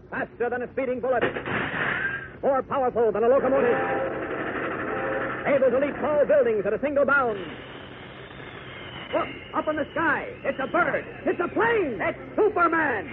Faster than a speeding bullet. More powerful than a locomotive. Able to leap tall buildings at a single bound. Look, up in the sky. It's a bird. It's a plane. It's Superman.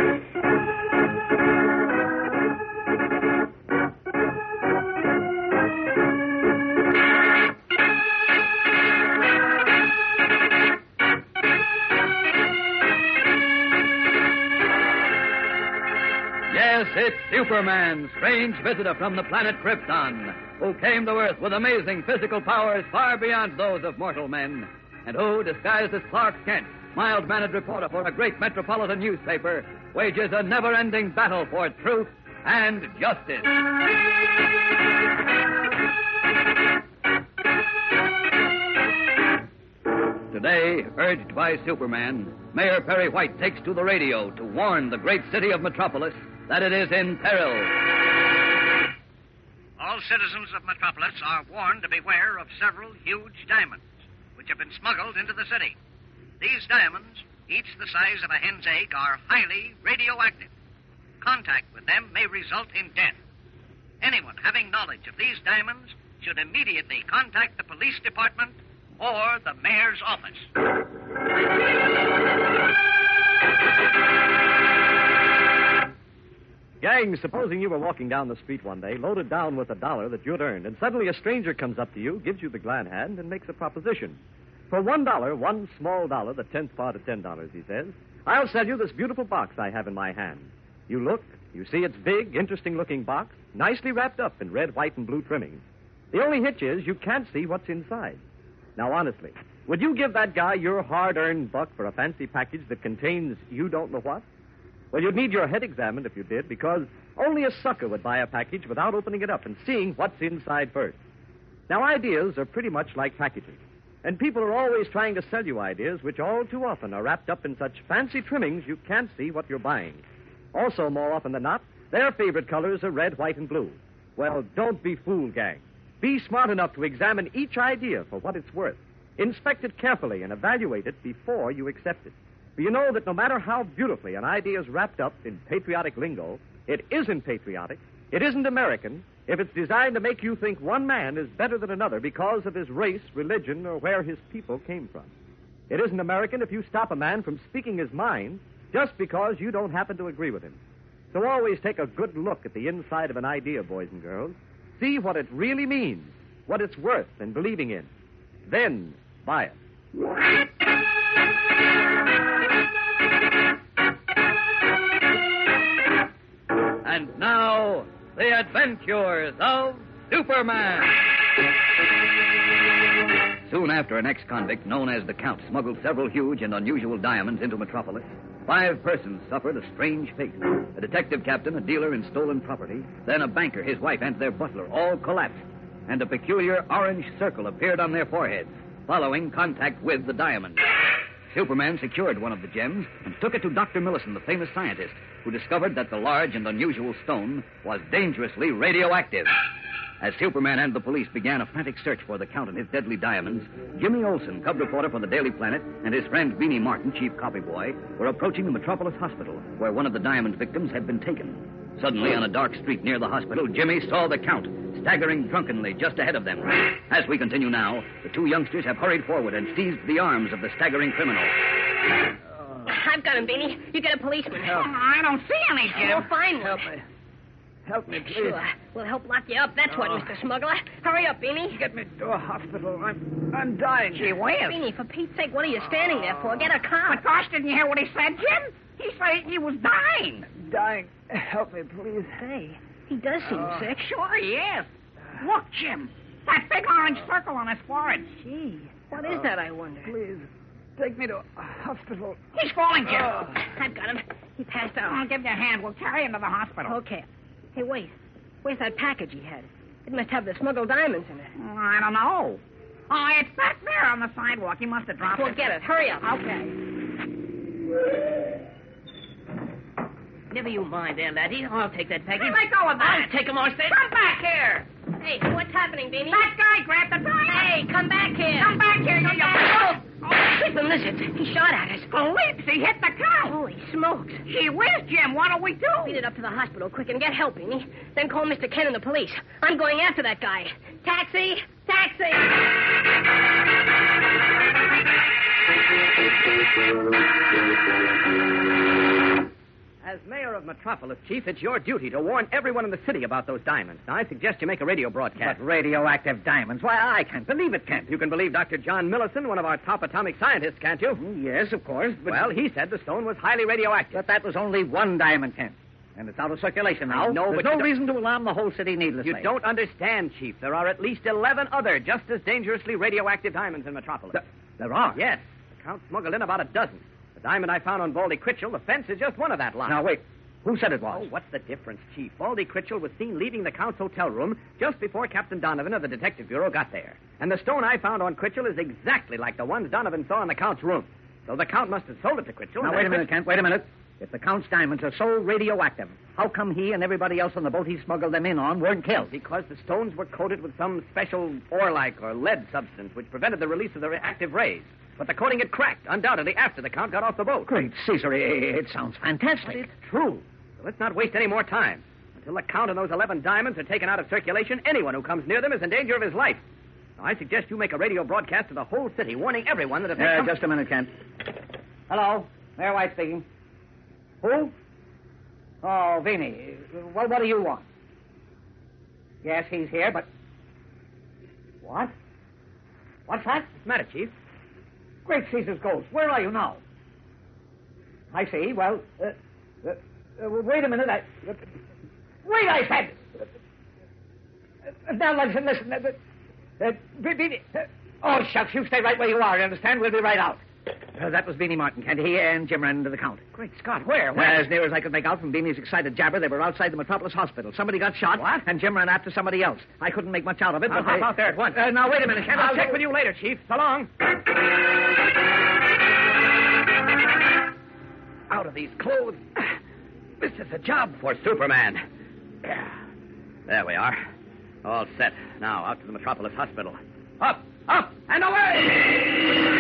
Yes, it's Superman, strange visitor from the planet Krypton, who came to Earth with amazing physical powers far beyond those of mortal men, and who, disguised as Clark Kent, mild-mannered reporter for a great metropolitan newspaper, wages a never-ending battle for truth and justice. Today, urged by Superman, Mayor Perry White takes to the radio to warn the great city of Metropolis that it is in peril. All citizens of Metropolis are warned to beware of several huge diamonds which have been smuggled into the city. These diamonds, each the size of a hen's egg, are highly radioactive. Contact with them may result in death. Anyone having knowledge of these diamonds should immediately contact the police department or the mayor's office. Gang, supposing you were walking down the street one day, loaded down with $1 that you'd earned, and suddenly a stranger comes up to you, gives you the glad hand, and makes a proposition. For $1, one small dollar, the 10th part of $10, he says, I'll sell you this beautiful box I have in my hand. You look, you see its big, interesting-looking box, nicely wrapped up in red, white, and blue trimmings. The only hitch is you can't see what's inside. Now, honestly, would you give that guy your hard-earned buck for a fancy package that contains you don't know what? Well, you'd need your head examined if you did, because only a sucker would buy a package without opening it up and seeing what's inside first. Now, ideas are pretty much like packages, and people are always trying to sell you ideas which all too often are wrapped up in such fancy trimmings you can't see what you're buying. Also, more often than not, their favorite colors are red, white, and blue. Well, don't be fooled, gang. Be smart enough to examine each idea for what it's worth. Inspect it carefully and evaluate it before you accept it. For you know that no matter how beautifully an idea is wrapped up in patriotic lingo, it isn't patriotic, it isn't American, if it's designed to make you think one man is better than another because of his race, religion, or where his people came from. It isn't American if you stop a man from speaking his mind just because you don't happen to agree with him. So always take a good look at the inside of an idea, boys and girls. See what it really means, what it's worth in believing in. Then buy it. And now, the adventures of Superman. Soon after an ex-convict known as the Count smuggled several huge and unusual diamonds into Metropolis, 5 persons suffered a strange fate. A detective captain, a dealer in stolen property, then a banker, his wife, and their butler all collapsed, and a peculiar orange circle appeared on their foreheads, following contact with the diamond. Superman secured one of the gems and took it to Dr. Millison, the famous scientist, who discovered that the large and unusual stone was dangerously radioactive. As Superman and the police began a frantic search for the Count and his deadly diamonds, Jimmy Olsen, cub reporter for the Daily Planet, and his friend Beanie Martin, chief copy boy, were approaching the Metropolis Hospital, where one of the diamond victims had been taken. Suddenly, on a dark street near the hospital, Jimmy saw the Count staggering drunkenly just ahead of them. As we continue now, the 2 youngsters have hurried forward and seized the arms of the staggering criminal. I've got him, Beanie. You get a policeman. I don't see any, Jim. We'll find one. Help me, please. Sure. We'll help lock you up. That's what, Mr. Smuggler. Hurry up, Beanie. Get me to a hospital. I'm dying. Gee whiz. Beanie, for Pete's sake, what are you standing there for? Get a car. But gosh, didn't you hear what he said, Jim? He said he was dying. Dying. Help me, please. Hey, he does seem sick. Sure he is. Look, Jim. That big orange circle on his forehead. Gee, what is that, I wonder? Please, take me to a hospital. He's falling, Jim. I've got him. He passed out. I'll give you a hand. We'll carry him to the hospital. Okay. Hey, wait. Where's that package he had? It must have the smuggled diamonds in it. I don't know. Oh, it's back there on the sidewalk. He must have dropped We'll it. get it. Hurry up. Okay. Never you mind there, laddie. I'll take that package. Let go of that. I'll take him off stage. Come back here. Hey, what's happening, Beanie? That guy grabbed the diamond. Hey, come back here. Come back here, you. Oh, sleeping lizards. He shot at us. Police! He hit the Count! Holy smokes. Gee whiz, Jim, what'll we do? Beat it up to the hospital quick and get help, Beanie. Then call Mr. Ken and the police. I'm going after that guy. Taxi! Taxi! As mayor of Metropolis, Chief, it's your duty to warn everyone in the city about those diamonds. Now, I suggest you make a radio broadcast. But radioactive diamonds? Why, I can't believe it, Kent. You can believe Dr. John Millison, one of our top atomic scientists, can't you? Yes, of course, but... Well, he said the stone was highly radioactive. But that was only one diamond, Kent. And it's out of circulation now. No, There's but no reason to alarm the whole city needlessly. You don't understand, Chief. There are at least 11 other just as dangerously radioactive diamonds in Metropolis. There are? Yes. The Count smuggled in about a dozen. The diamond I found on Baldy Critchell, the fence, is just one of that lot. Now, wait. Who said it was? Oh, what's the difference, Chief? Baldy Critchell was seen leaving the Count's hotel room just before Captain Donovan of the Detective Bureau got there. And the stone I found on Critchell is exactly like the ones Donovan saw in the Count's room. So the Count must have sold it to Critchell. Now, wait a minute, Kent. Wait a minute. If the Count's diamonds are so radioactive, how come he and everybody else on the boat he smuggled them in on weren't killed? Because the stones were coated with some special ore-like or lead substance which prevented the release of the reactive rays. But the coating had cracked, undoubtedly, after the Count got off the boat. Great Caesar, it sounds fantastic. But it's true. So let's not waste any more time. Until the Count and those 11 diamonds are taken out of circulation, anyone who comes near them is in danger of his life. Now, I suggest you make a radio broadcast to the whole city, warning everyone that if they come... Just a minute, Kent. Hello, Mayor White speaking. Who? Oh, Vinny. Well, what do you want? Yes, he's here, but... What? What's that? What's the matter, Chief? Great Caesar's ghost. Where are you now? I see. Well, wait a minute. Wait, I said! Now, listen. Oh, shucks. You stay right where you are, you understand? We'll be right out. That was Beanie Martin, Kent. He and Jim ran into the Count. Great Scott, where? As near as I could make out from Beanie's excited jabber, they were outside the Metropolis Hospital. Somebody got shot. What? And Jim ran after somebody else. I couldn't make much out of it, I'll but hop out there at once. Now, wait a minute, Kent. I'll check with you later, Chief. So long. Out of these clothes. This is a job for Superman. Yeah. There we are. All set. Now, out to the Metropolis Hospital. Up, and away!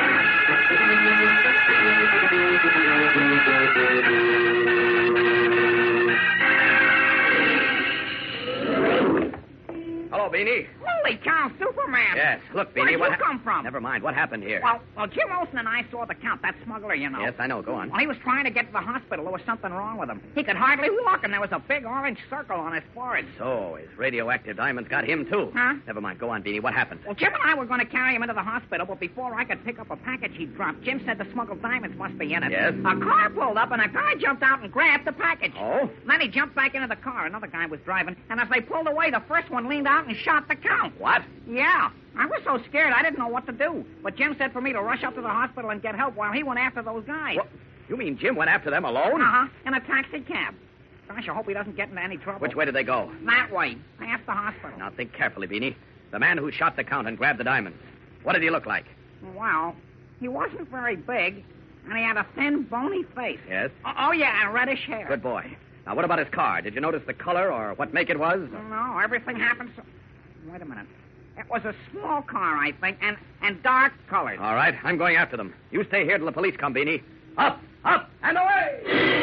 Hello, Beanie. Holy cow, Superman! Yes. Look, Beanie, Where'd you come from? Never mind. What happened here? Well, Jim Olsen and I saw the Count, that smuggler, you know. Yes, I know. Go on. Well, he was trying to get to the hospital. There was something wrong with him. He could hardly walk, and there was a big orange circle on his forehead. So, his radioactive diamonds got him, too. Huh? Never mind. Go on, Beanie. What happened? Well, Jim and I were going to carry him into the hospital, but before I could pick up a package he'd dropped, Jim said the smuggled diamonds must be in it. Yes? A car pulled up, and a guy jumped out and grabbed the package. Oh? Then he jumped back into the car. Another guy was driving, and as they pulled away, the first one leaned out and shot the Count. What? Yeah. I was so scared I didn't know what to do. But Jim said for me to rush up to the hospital and get help while he went after those guys. What? You mean Jim went after them alone? Uh-huh. In a taxi cab. Gosh, I hope he doesn't get into any trouble. Which way did they go? That way. Past the hospital. Now, think carefully, Beanie. The man who shot the Count and grabbed the diamonds. What did he look like? Well, he wasn't very big, and he had a thin, bony face. Yes? Oh, yeah, and reddish hair. Good boy. Now, what about his car? Did you notice the color or what make it was? No, everything happened so... Wait a minute. It was a small car, I think, and dark colored. All right, I'm going after them. You stay here till the police come, Beanie. Up, and away!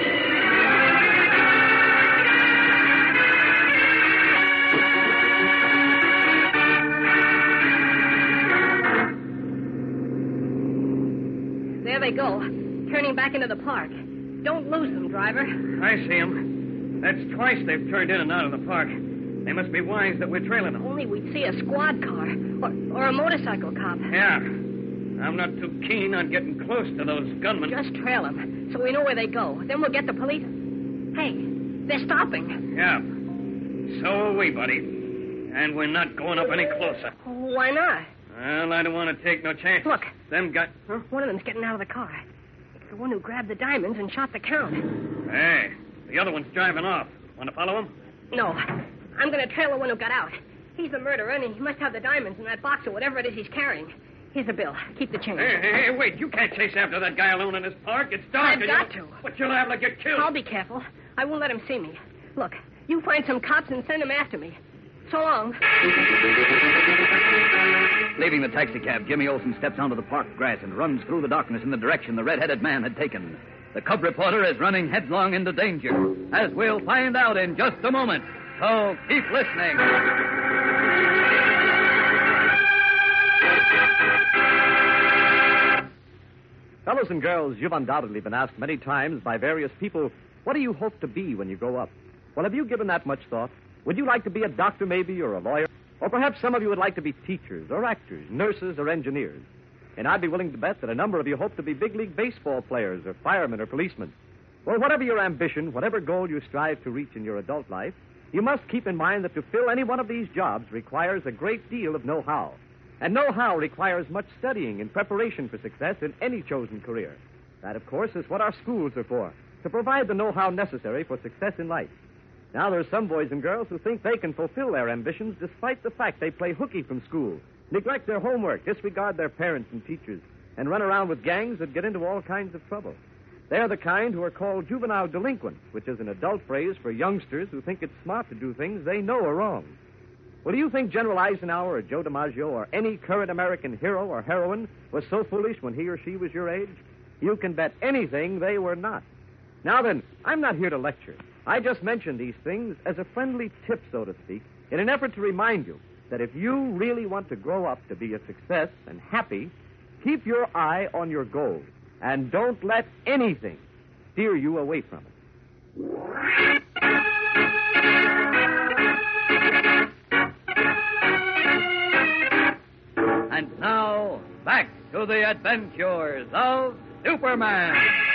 There they go, turning back into the park. Don't lose them, driver. I see them. That's twice they've turned in and out of the park. They must be wise that we're trailing them. Only we'd see a squad car or a motorcycle cop. Yeah. I'm not too keen on getting close to those gunmen. Just trail them so we know where they go. Then we'll get the police. Hey, they're stopping. Yeah. So are we, buddy. And we're not going up any closer. Why not? Well, I don't want to take no chances. Look. Them got... Huh? One of them's getting out of the car. It's the one who grabbed the diamonds and shot the Count. Hey, the other one's driving off. Want to follow him? No. I'm going to trail the one who got out. He's the murderer, and he must have the diamonds in that box or whatever it is he's carrying. Here's the bill. Keep the change. Hey, wait. You can't chase after that guy alone in this park. It's dark. I've got to. But you'll have to get killed. I'll be careful. I won't let him see me. Look, you find some cops and send them after me. So long. Leaving the taxicab, Jimmy Olsen steps onto the parked grass and runs through the darkness in the direction the red-headed man had taken. The cub reporter is running headlong into danger, as we'll find out in just a moment. So keep listening. Fellows and girls, you've undoubtedly been asked many times by various people, what do you hope to be when you grow up? Well, have you given that much thought? Would you like to be a doctor, maybe, or a lawyer? Or perhaps some of you would like to be teachers, or actors, nurses, or engineers. And I'd be willing to bet that a number of you hope to be big league baseball players, or firemen, or policemen. Well, whatever your ambition, whatever goal you strive to reach in your adult life, you must keep in mind that to fill any one of these jobs requires a great deal of know-how. And know-how requires much studying and preparation for success in any chosen career. That, of course, is what our schools are for, to provide the know-how necessary for success in life. Now, there are some boys and girls who think they can fulfill their ambitions despite the fact they play hooky from school, neglect their homework, disregard their parents and teachers, and run around with gangs that get into all kinds of trouble. They're the kind who are called juvenile delinquents, which is an adult phrase for youngsters who think it's smart to do things they know are wrong. Well, do you think General Eisenhower or Joe DiMaggio or any current American hero or heroine was so foolish when he or she was your age? You can bet anything they were not. Now then, I'm not here to lecture. I just mention these things as a friendly tip, so to speak, in an effort to remind you that if you really want to grow up to be a success and happy, keep your eye on your goal and don't let anything steer you away from it. And now, back to the adventures of Superman.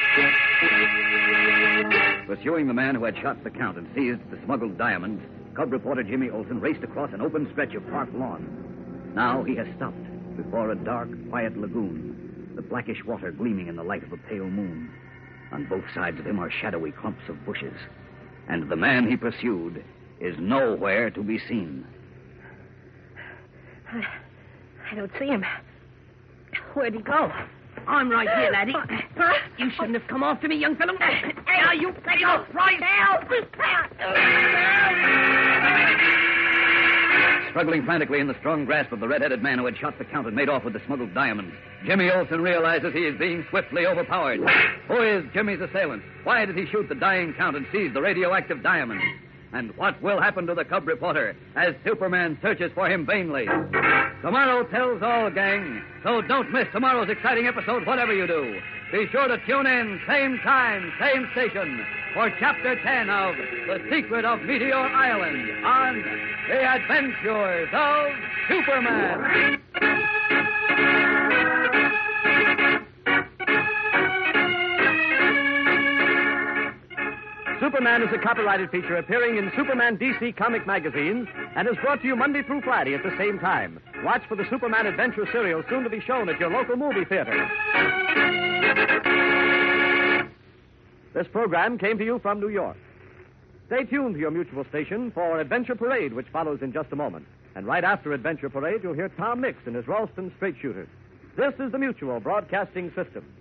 Pursuing the man who had shot the Count and seized the smuggled diamonds, cub reporter Jimmy Olsen raced across an open stretch of park lawn. Now he has stopped before a dark, quiet lagoon, the blackish water gleaming in the light of a pale moon. On both sides of him are shadowy clumps of bushes, and the man he pursued is nowhere to be seen. I don't see him. Where'd he go? I'm right here, laddie. You shouldn't have come after me, young fellow. Now you let go. Right now. Struggling frantically in the strong grasp of the red-headed man who had shot the Count and made off with the smuggled diamonds, Jimmy Olsen realizes he is being swiftly overpowered. Who is Jimmy's assailant? Why did he shoot the dying Count and seize the radioactive diamonds? And what will happen to the cub reporter as Superman searches for him vainly? Tomorrow tells all, gang. So don't miss tomorrow's exciting episode, whatever you do. Be sure to tune in, same time, same station, for Chapter 10 of The Secret of Meteor Island on The Adventures of Superman. Superman is a copyrighted feature appearing in Superman DC comic magazines and is brought to you Monday through Friday at the same time. Watch for the Superman Adventure serial soon to be shown at your local movie theater. This program came to you from New York. Stay tuned to your Mutual station for Adventure Parade, which follows in just a moment. And right after Adventure Parade, you'll hear Tom Mix and his Ralston Straight Shooters. This is the Mutual Broadcasting System.